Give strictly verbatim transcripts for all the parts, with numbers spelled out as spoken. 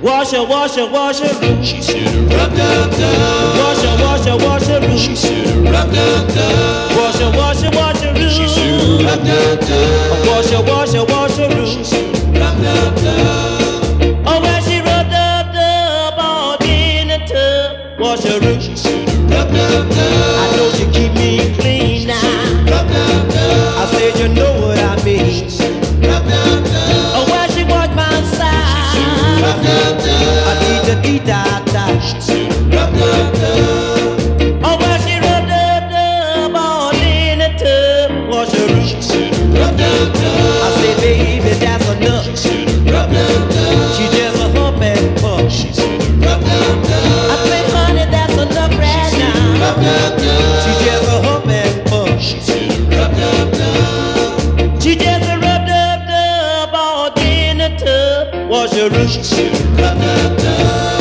Wash her, wash her, wash her roof. She should have rubbed up dub. Wash her, wash her, wash her roof. She should have rubbed up dub. Wash her, wash her, wash her roof. She should have rubbed up dub. Wash her, wash her, wash her roof. Rubbed up dub. Oh, where she rubbed up dub all in the tub. Wash her roof. She should have rubbed up dub. I know she keep me clean now. Rubbed up dub. I said you know what I mean. Rubbed up dub. Oh, where she wash my side. Rubbed up dub. I need to dee da da. Rubbed up dub. Oh, where she rubbed up dub all in the tub. Wash her roof. Rubbed up dub. I said, baby, that's enough. Rubbed up dub. She just a hump and puff. Rubbed up dub. I said, honey, that's enough right now. Rubbed up dub. She just a hump and puff. Rubbed up dub. She just a rubbed up dub all in the tub. Wash her roof. Rubbed up dub.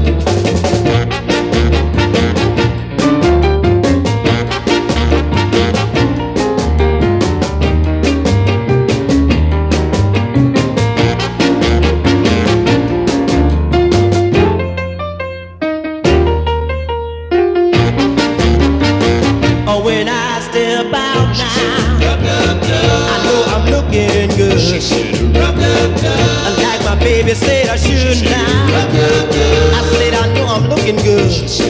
Oh, when I step out now, I know I'm looking good. Like my baby said I should now. I said I know I'm looking good.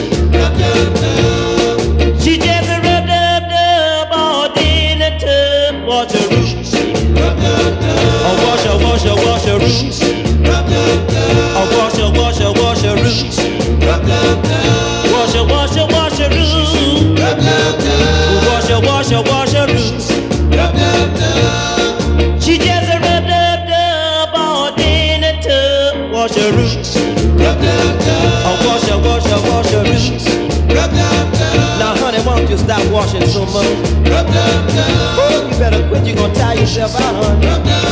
She just a rubbed up dub all in the tub. Wash her roof. Oh, wash her, wash her, wash her roof. Oh, wash her, wash her, wash her roof. Wash her, wash her, wash her roof. Wash her, wash her, wash her roof. She just a rubbed up dub all in the tub. Wash her roof. Oh, wash her, wash her, wash her roof. Now, honey, why don't you stop washing so much? Ooh, you better quit. You're gonna tire yourself out, honey.